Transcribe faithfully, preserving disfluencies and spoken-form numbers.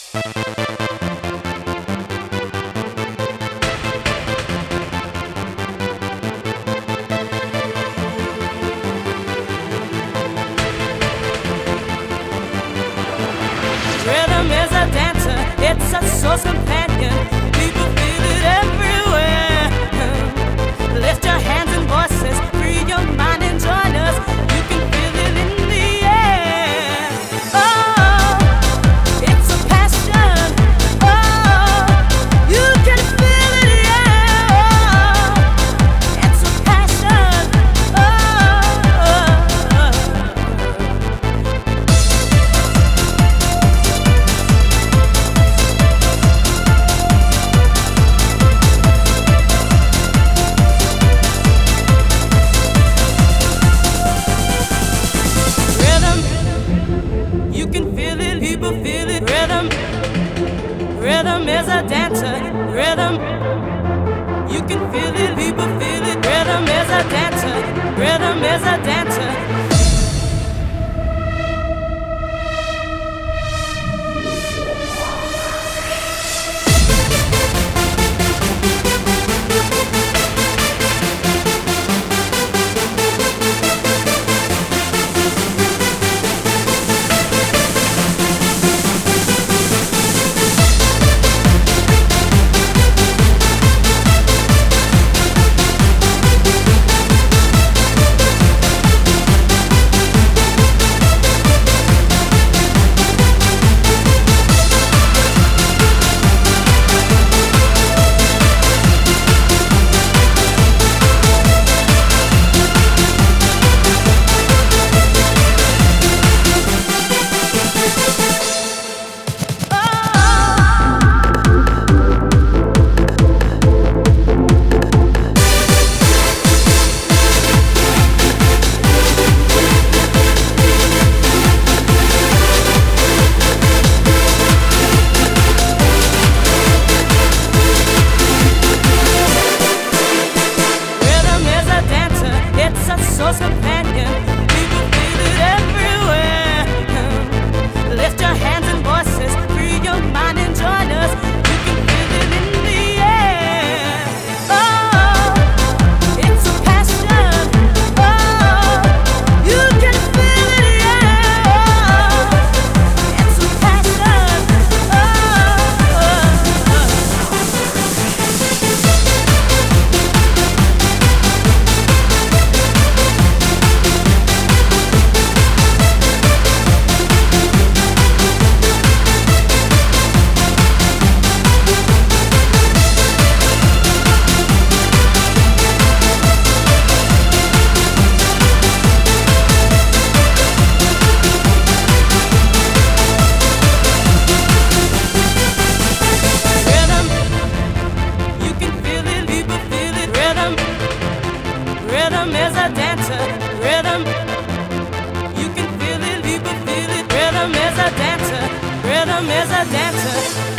Rhythm is a dancer, it's a source companion. People feel it everywhere. Lift your hands and voices, free your mind and join us. You can feel it in the air. Oh, it's a passion. Oh, you can feel it, yeah. Oh, it's a passion. Oh, oh, oh. You can feel it, people feel it. Rhythm, rhythm is a dancer. Rhythm, you can feel it, people feel it. Rhythm is a dancer. Rhythm is a dancer. Source companion, people feel it everywhere. Lift your hands and voices, free your mind and join us. You can feel it in the air. Oh, it's a passion. Oh, you can feel it, yeah. Oh, it's a passion. Oh, oh, oh. Rhythm is a dancer. Rhythm, you can feel it, people feel it. Rhythm is a dancer. Rhythm is a dancer.